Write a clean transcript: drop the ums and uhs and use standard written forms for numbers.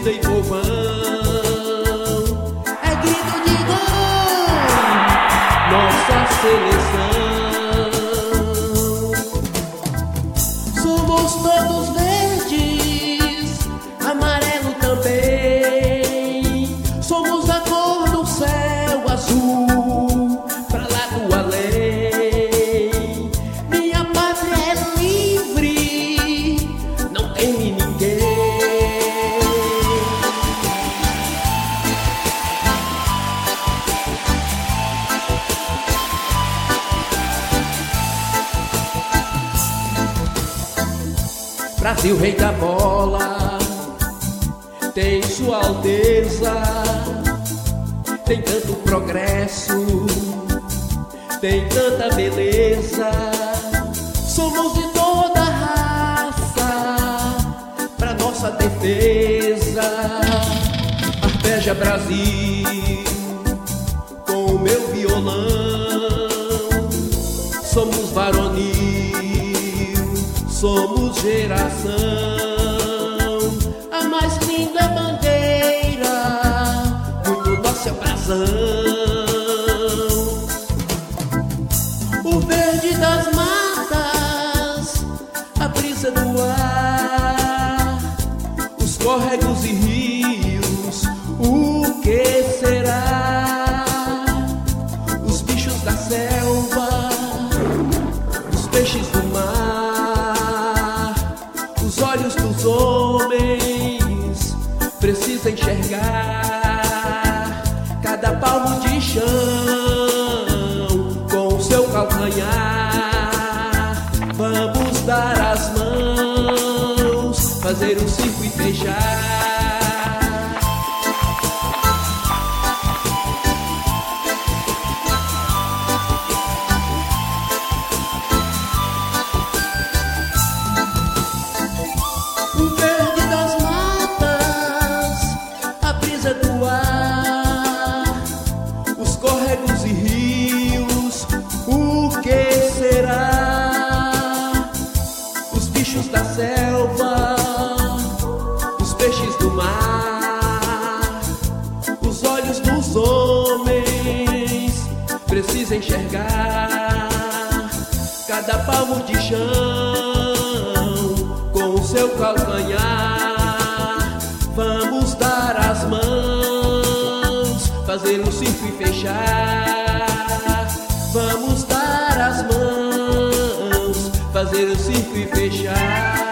torcida e povão. É grito de gol, Nossa seleção. somos todos verdes, amarelo também. Somos a cor do céu azul, pra lá do além. Minha pátria é livre, não teme ninguém. Brasil, rei da bola, tem sua alteza, tem tanto progresso, tem tanta beleza. Somos de toda raça, pra nossa defesa. Arpeja Brasil com o meu violão. Somos varonil, somos geração. A mais linda bandeira, Muito nossa brasão. o verde das matas, a brisa do ar, Os córregos e rios, o que será? Os bichos da selva, os peixes do mar. Os olhos dos homens precisam enxergar cada palmo de chão com o seu calcanhar. Vamos dar as mãos, fazer um circo e fechar. o verde das matas, a brisa do ar, Os córregos e rios, o que será? Os bichos da selva, os peixes do mar. Os olhos dos homens precisam enxergar cada palmo de chão com o seu calcanhar. Vamos dar as mãos, fazer um circo e fechar. Vamos dar as mãos, fazer um circo e fechar.